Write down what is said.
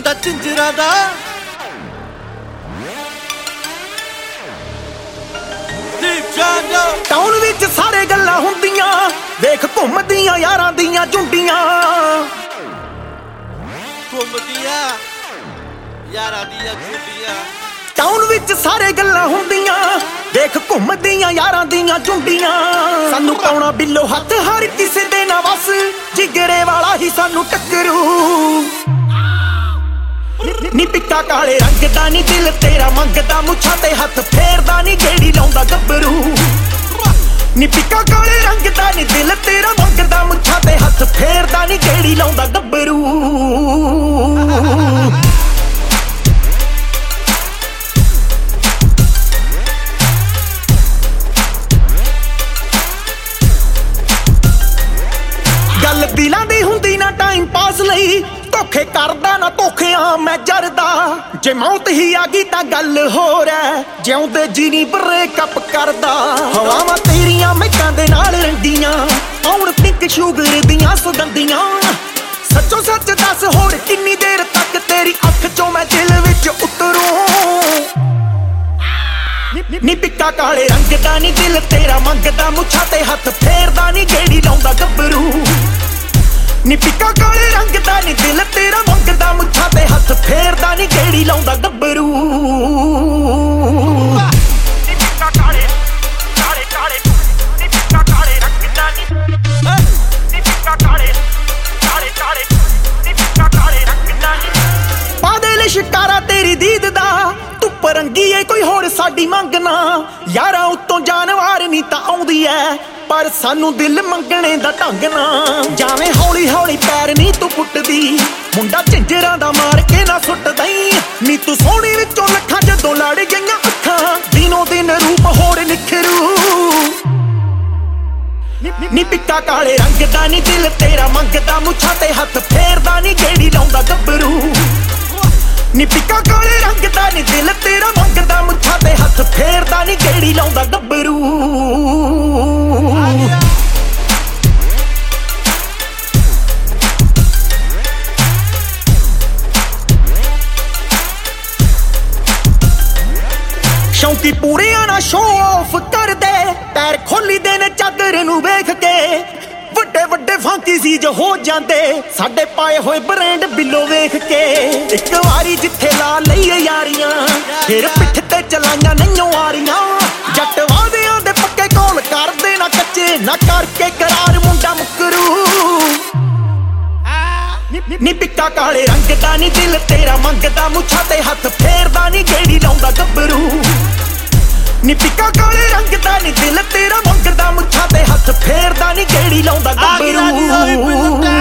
ਮੁੰਡਾ ਝਿੰਜਰਾਂ ਦਾ ਟਾਊਨ ਵਿੱਚ ਸਾਰੇ ਗੱਲਾਂ ਹੁੰਦੀਆਂ, ਵੇਖ ਘੁੰਮਦੀਆਂ ਯਾਰਾਂ ਦੀਆਂ ਝੁੰਡੀਆਂ। ਘੁੰਮਦੀਆਂ ਯਾਰਾਂ ਦੀਆਂ ਝੁੰਡੀਆਂ। ਟਾਊਨ ਵਿੱਚ ਸਾਰੇ ਗੱਲਾਂ ਹੁੰਦੀਆਂ, ਵੇਖ ਘੁੰਮਦੀਆਂ ਯਾਰਾਂ ਦੀਆਂ ਝੁੰਡੀਆਂ। ਸਾਨੂੰ ਪਾਉਣਾ ਬਿੱਲੋ ਹੱਥ ਹਰ ਕਿਸੇ ਦੇ ਨਾ ਵਸ, ਜਿਗਰੇ ਵਾਲਾ ਹੀ ਸਾਨੂੰ ਟੱਕਰੂ। ਨੀ ਪਿੱਕਾ ਕਾਲੇ ਰੰਗ ਦਾ ਨੀ ਦਿਲ ਤੇਰਾ ਮੰਗਦਾ, ਮੁੱਛਾਂ ਤੇ ਹੱਥ ਫੇਰਦਾ ਨੀ ਗੇੜੀ ਲਾਉਂਦਾ ਗੱਭਰੂ। ਨੀ ਪਿੱਕਾ ਕਾਲੇ ਰੰਗ ਦਾ ਨੀ ਦਿਲ ਤੇਰਾ ਮੰਗਦਾ, ਮੁੱਛਾਂ ਤੇ ਹੱਥ ਫੇਰਦਾ ਨੀ ਗੇੜੀ ਲਾਉਂਦਾ ਗੱਭਰੂ। ਗੱਲ ਦਿਲਾਂ ਦੀ ਹੁੰਦੀ ਨਾ ਟਾਈਮ ਪਾਸ ਲਈ, ਧੋਖੇ ਕਰਦਾ ਨਾ ਧੋਖਿਆਂ ਮੈਂ ਜਰਦਾ। ਜੇ ਮੌਤ ਹੀ ਆ ਗਈ ਤਾਂ ਗੱਲ ਹੋਰ ਐ, ਜਿਉਂਦੇ ਜੀ ਨੀ ਬ੍ਰੇਕਅਪ ਕਰਦਾ। ਹਵਾਵਾਂ ਤੇਰੀਆਂ ਮਹਿਕਾਂ ਦੇ ਨਾਲ ਰੰਡੀਆਂ, ਆਉਣ ਪਿੰਕ ਸ਼ੂਗਰ ਦੀਆਂ ਸੁਗੰਧੀਆਂ। ਸੱਚੋ ਸੱਚ ਦੱਸ ਹੋਰ ਕਿੰਨੀ ਦੇਰ ਤੱਕ ਤੇਰੀ ਅੱਖ ਚੋਂ ਮੈਂ ਦਿਲ ਵਿੱਚ ਉਤਰੂ। ਨੀ ਪਿੱਕਾ ਕਾਲੇ ਰੰਗ ਦਾ ਨੀ ਦਿਲ ਤੇਰਾ ਮੰਗਦਾ, ਮੁੱਛਾਂ ਤੇ ਹੱਥ ਫੇਰਦਾ ਨੀ ਗੇੜੀ ਲਾਉਂਦਾ ਗੱਭਰੂ। ਨੀ ਪਿੱਕਾ ਕਾਲੇ ਰੰਗ ਦਾ ਨੀ ਦਿਲ ਤੇਰਾ ਮੰਗਦਾ, ਮੁੱਛਾਂ ਤੇ ਹੱਥ ਫੇਰਦਾ ਨੀ ਗੇੜੀ ਲਾਉਂਦਾ ਗੱਭਰੂ। ਨੀ ਪਿੱਕਾ ਕਾਲੇ ਕਾਲੇ ਕਾਲੇ, ਨੀ ਪਿੱਕਾ ਕਾਲੇ ਰੰਗ ਦਾ ਨੀ ਪਿੱਕਾ ਕਾਲੇ ਕਾਲੇ ਕਾਲੇ, ਨੀ ਪਿੱਕਾ ਕਾਲੇ ਰੰਗ ਦਾ ਨੀ। ਪਾ ਦੇ ਲੈ ਸ਼ਿਕਾਰਾ ਤੇਰੀ ਦੀਦ ਦਾ, ਧੁੱਪ ਰੰਗੀ ਏ ਕੋਈ ਹੋਰ ਸਾਡੀ ਮੰਗਣਾ। ਯਾਰਾਂ ਉੱਤੋਂ ਜਾਨਵਾਰ ਨੀ ਤਾਂ ਆਉਂਦੀ ਐ, ਪਰ ਸਾਨੂੰ ਦਿਲ ਮੰਗਣੇ ਦਾ ਢੰਗ ਨਾ। ਜਾਵੇਂ ਹੌਲੀ ਹੌਲੀ ਪੈਰ ਨੀ ਤੂੰ ਪੁੱਟਦੀ, ਮੁੰਡਾ ਝਿੰਜਰਾਂ ਦਾ ਮਾਰ ਕੇ ਨਾ ਸੁੱਟਦਈ। ਨੀ ਤੂੰ ਸੋਹਣੀ ਵਿੱਚੋਂ ਲੱਖਾਂ ਜਦੋਂ ਲੜ ਗਈਆਂ ਅੱਖਾਂ, ਦਿਨੋਂ ਦਿਨ ਰੂਪ ਹੋਰ ਨਿਖਰੂ। ਨੀ ਪਿੱਕਾ ਕਾਲੇ ਰੰਗ ਦਾ ਨੀ ਦਿਲ ਤੇਰਾ ਮੰਗਦਾ, ਮੁੱਛਾਂ ਤੇ ਹੱਥ ਫੇਰਦਾ ਨੀ ਗੇੜੀ ਲਾਉਂਦਾ ਗੱਭਰੂ। ਨੀ ਪਿੱਕਾ ਕਾਲੇ ਰੰਗ ਦਾ ਨੀ ਦਿਲ ਤੇਰਾ ਮੰਗਦਾ, ਮੁੱਛਾਂ ਤੇ ਹੱਥ ਫੇਰਦਾ ਨੀ ਗੇੜੀ ਲਾਉਂਦਾ ਗੱਭਰੂ। ਸ਼ੌਂਕੀ ਪੂਰਿਆਂ ਨਾ ਸ਼ੋਅ ਆਫ ਕਰਦੇ, ਪੈਰ ਖੋਲੀ ਦੇ ਨੇ ਚਾਦਰ ਨੂੰ ਵੇਖ ਕੇ। ਵੱਡੇ ਵੱਡੇ ਫਾਂਕੀ ਸੀ ਜੋ ਹੋ ਜਾਂਦੇ, ਸਾਡੇ ਪਾਏ ਹੋਏ ਬ੍ਰਾਂਡ ਬਿੱਲੋ ਵੇਖ ਕੇ। ਇੱਕ ਵਾਰੀ ਜਿੱਥੇ ਲਾ ਲਈਏ ਯਾਰੀਆਂ, ਫਿਰ ਪਿੱਠ ਤੇ ਚਲਾਈਆਂ ਨਹੀਂਓ ਆਰੀਆਂ। ਜੱਟ ਵਾਦਿਆਂ ਦੇ ਪੱਕੇ ਕੋਲ ਕਰਦੇ ਨਾ ਕੱਚੇ, ਨਾ ਕਰਕੇ ਕਰਾਰ ਮੁੰਡਾ ਮੁਕਰੂ। ਨੀ ਪਿੱਕਾ ਕਾਲੇ ਰੰਗ ਦਾ ਨੀ ਦਿਲ ਤੇਰਾ ਮੰਗਦਾ, ਮੁੱਛਾਂ ਤੇ ਹੱਥ ਫੇਰਦਾ ਨੀ ਗੇੜੀ ਲਾਉਂਦਾ ਗੱਭਰੂ। ਨੀ ਪਿੱਕਾ ਕਾਲੇ ਰੰਗ ਦਾ ਨੀ ਦਿਲ ਤੇਰਾ ਮੰਗਦਾ, ਮੁੱਛਾਂ ਤੇ ਹੱਥ ਫੇਰਦਾ ਨੀ ਗੇੜੀ ਲਾਉਂਦਾ ਗੱਭਰੂ।